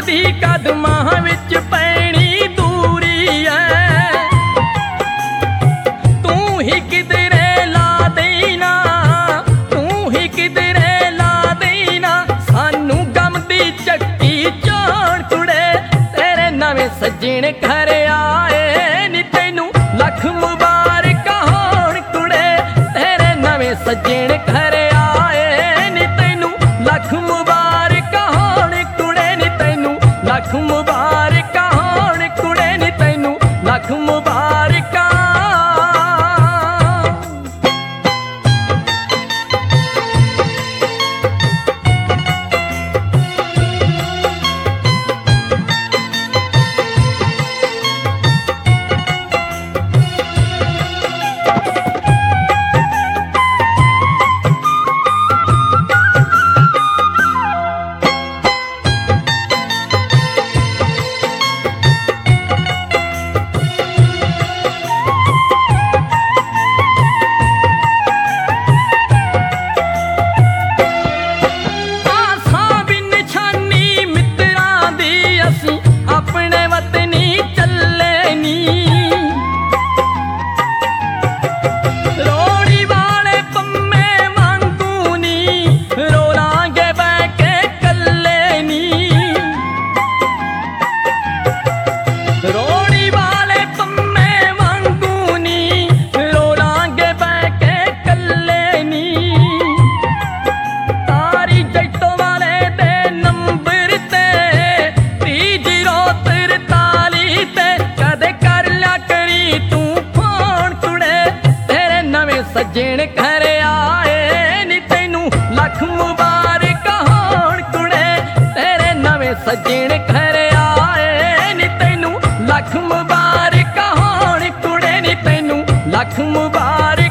साडी कदमां विच पैणी दूरी है। तू ही किधरे ला देना, तू ही किधरे ला देना, सानू गम दी चक्की चोण कुड़े। तेरे नवें सज्जण घर आए नी तैनू लख मुबारक होण कुड़े। तेरे नवें सज्जण घर आए नी तैनू लख मुबारक होण कुड़े नी तैनू लख मुबारक होण कुड़े नी तैनू लख मुबारक। अपने वतनी चले नी, रोड़ी वाले पम्मे वांगू नी, रोलांगे बह के कल्ले नी। रोड़ी वाले पम्मे वांगू नी, रोलांगे बह के कल्ले नी। तारी जैतों वाले दे नंबर ते सज्जण घर आए नी तैनू लख मुबारक होण कुड़े। तेरे नवें सज्जण घर आए नी तैनू लख मुबारक होण कुड़े नी तैनू लख मुबारक।